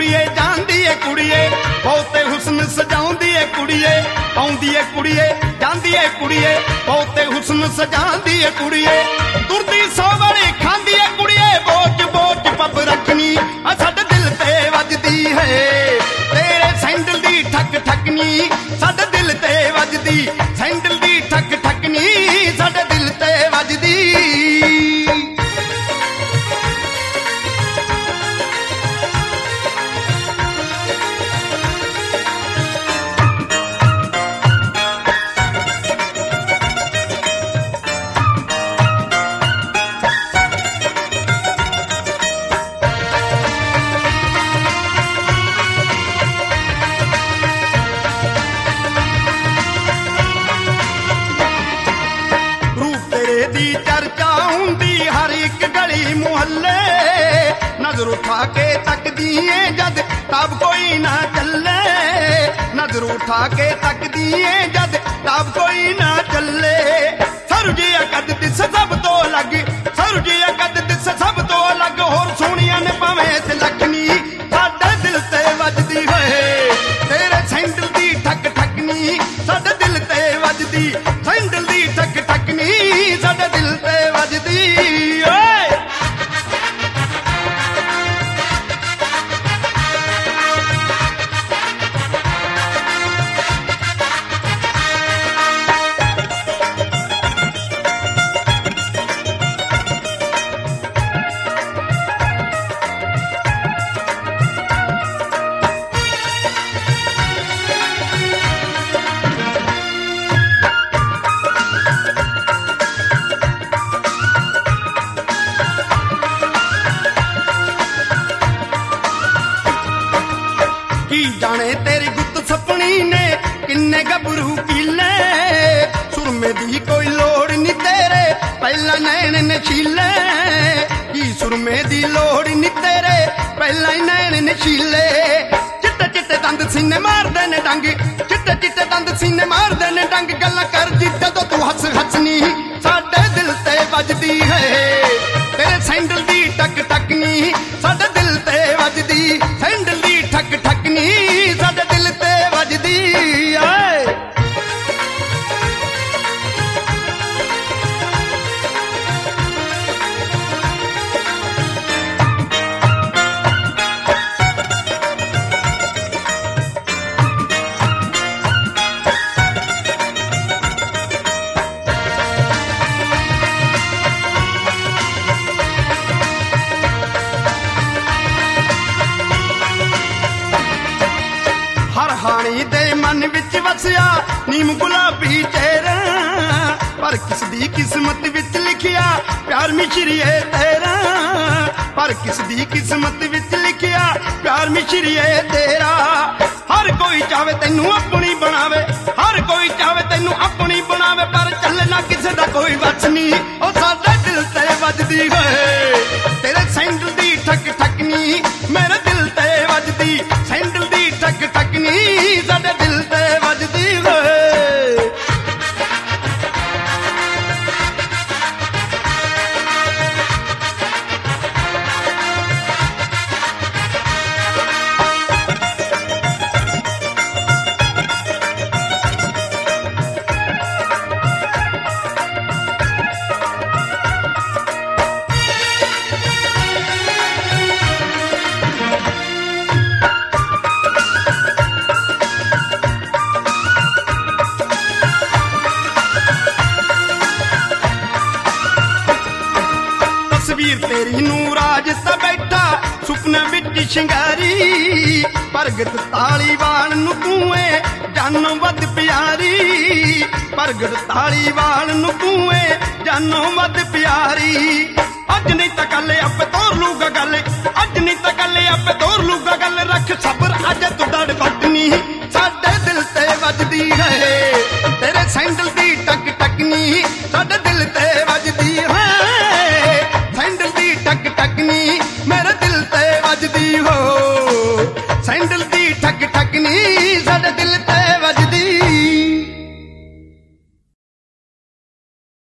ਕੁੜੀਏ ਜਾਂਦੀ ਏ ਕੁੜੀਏ ਬਹੁਤੇ ਹੁਸਨ ਸਜਾਉਂਦੀ ਏ ਕੁੜੀਏ ਆਉਂਦੀ ਏ ਕੁੜੀਏ ਜਾਂਦੀ ਏ ਕੁੜੀਏ ਬਹੁਤੇ ਹੁਸਨ ਸਜਾਉਂਦੀ ਏ ਕੁੜੀਏ ਤੁਰਦੀ ਸੌ ਵਾਲੀ ਖਾਂਦੀ ਏ ਕੁੜੀਏ ਬੋਚ ਬੋਚ ਪੱਬ ਰੱਖਣੀ ਆ ਸਾਡੇ ਦਿਲ ਤੇ ਵੱਜਦੀ ਹੈ ਤੇਰੇ ਸੈਂਡਲ ਦੀ ਠੱਕ ਠੱਕਨੀ ਸਾਡੇ ਦਿਲ ਤੇ ਵੱਜਦੀ ਸੈਂਡਲ ਦੀ ਠੱਕ ਠੱਕਨੀ ਸਾਡੇ ਦਿਲ ਤੇ ਵੱਜਦੀ ਦੀ ਚਰਚਾ ਹੁੰਦੀ ਹਰ ਇੱਕ ਗਲੀ ਮੁਹੱਲੇ ਨਜ਼ਰ ਉਠਾ ਕੇ ਤੱਕਦੀ ਏ ਜਦ ਤਾਬ ਕੋਈ ਨਾ ਚੱਲੇ ਨਜ਼ਰ ਉਠਾ ਕੇ ਤੱਕਦੀ ਏ ਜਦ ਤਾਬ ਕੋਈ ਨਾ ਚੱਲੇ ਸਰੂ ਜਿਹਾ ਕੱਦ ਦਿਸ ਸਭ ਤੋਂ ਅਲੱਗ ਸਰੂ ਜਿਹਾ ਕੱਦ ਦਿਸ ਸਭ ਤੋਂ ਅਲੱਗ ਹੋਰ ਸੋਹਣੀਆਂ ਨੇ ਭਾਵੇਂ ਤਿਲਕਣੀ ਸਾਡੇ ਦਿਲ ਤੇ ਵੱਜਦੀ ਹੋਏ ਤੇਰੇ ਸੈਂਡਲ ਦੀ ਠੱਕ ਠੱਕਨੀ ਸਾਡੇ ਦਿਲ ਤੇ ਵੱਜਦੀ ਸੈਂਡਲ ਦੀ ਠੱਕ ਠੱਕਨੀ ਸਾਡੇ ਦਿਲ ਤੇ ਵੱਜਦੀ ਓਏ ਕੀ ਜਾਣੇ ਤੇਰੀ ਗੁੱਤ ਸਪਣੀ ਨੇ ਕਿੰਨੇ ਗੱਭਰੂ ਕੀਲੇ ਸੁਰਮੇ ਦੀ ਕੋਈ ਲੋੜ ਨਹੀਂ ਤੇਰੇ ਪਹਿਲਾਂ ਨੈਣ ਨਸ਼ੀਲੇ ਕੀ ਸੁਰਮੇ ਦੀ ਲੋੜ ਨਹੀਂ ਤੇਰੇ ਪਹਿਲਾਂ ਹੀ ਨੈਣ ਨਸ਼ੀਲੇ ਚਿੱਟੇ ਚਿੱਟੇ ਦੰਦ ਸੀਨੇ ਮਾਰਦੇ ਨੇ ਡੰਗ ਚਿੱਟੇ ਚਿੱਟੇ ਦੰਦ ਸੀਨੇ ਮਾਰਦੇ ਨੇ ਡੰਗ ਗੱਲਾਂ ਕਰਦੀ ਜਦੋਂ ਤੂੰ ਹੱਸ ਹੱਸਨੀ ਸਾਡੇ ਦਿਲ ਤੇ ਵੱਜਦੀ ਹੈ ਤੇਰੇ ਸੈਂਡਲ ਦੀ ਟਕ ਟਕਨੀ ਸਾਡੇ ਦਿਲ ਤੇ ਵੱਜਦੀ ਸੈਂਡਲ ਦੀ ਠੱਕ ਠੱਕਨੀ ਸਾਡੇ ਦਿਲ ਤੇ ਵੱਜਦੀ ਏ ਹਾਣੀ ਦੇ ਮਨ ਵਿੱਚ ਵਸਿਆ ਨੀਮ ਗੁਲਾਬੀ ਚਿਹਰਾ ਪਰ ਕਿਸ ਦੀ ਕਿਸਮਤ ਵਿੱਚ ਲਿਖਿਆ ਪਿਆਰ ਮਿਸ਼ਰੀਏ ਤੇਰਾ ਪਰ ਕਿਸ ਦੀ ਕਿਸਮਤ ਵਿੱਚ ਲਿਖਿਆ ਪਿਆਰ ਮਿਸ਼ਰੀਏ ਤੇਰਾ ਹਰ ਕੋਈ ਚਾਵੇ ਤੈਨੂੰ ਆਪਣੀ ਬਣਾਵੇ ਹਰ ਕੋਈ ਚਾਵੇ ਤੈਨੂੰ ਆਪਣੀ ਬਣਾਵੇ ਪਰ ਚੱਲੇ ਨਾ ਕਿਸੇ ਦਾ ਕੋਈ ਵੱਸ ਨਹੀਂ ਉਹ ਸਾਡੇ ਦਿਲ ਤੇ ਵੱਜਦੀ ਹੋਏ ਤੇਰੇ ਸੈਂਡਲ ਦੀ ਠੱਕ ਠੱਕਨੀ ਮੇਰੇ ਦਿਲ ਤੇ ਵੱਜਦੀ ਸੈਂਡਲ ਦੀ ਠੱਕ ਠੱਕਨੀ ਸਾਡੇ ਦਿਲ ਤੇ ਵੱਜਦੀ ਹੋਏ ਤਸਵੀਰ ਤੇਰੀ ਨੂੰ ਰਾਜ ਤਾਂ ਬੈਠਾ ਸੁਪਨੇ ਵਿੱਚ ਸ਼ਿੰਗਾਰੀ ਪ੍ਰਗਟ ਤਾਲੀਵਾਲ ਨੂੰ ਤੂੰ ਏ ਜਾਨੋਂ ਵੱਧ ਪਿਆਰੀ ਪ੍ਰਗਟ ਤਾਲੀਵਾਲ ਨੂੰ ਤੂੰ ਏ ਜਾਨੋਂ ਵੱਧ ਪਿਆਰੀ ਅੱਜ ਨਹੀਂ ਤਾਂ ਕੱਲ ਆਪੇ ਤੋਰ ਲੂਗਾ ਗੱਲ ਅੱਜ ਨਹੀਂ ਤਾਂ ਕੱਲ ਆਪੇ ਤੋਰ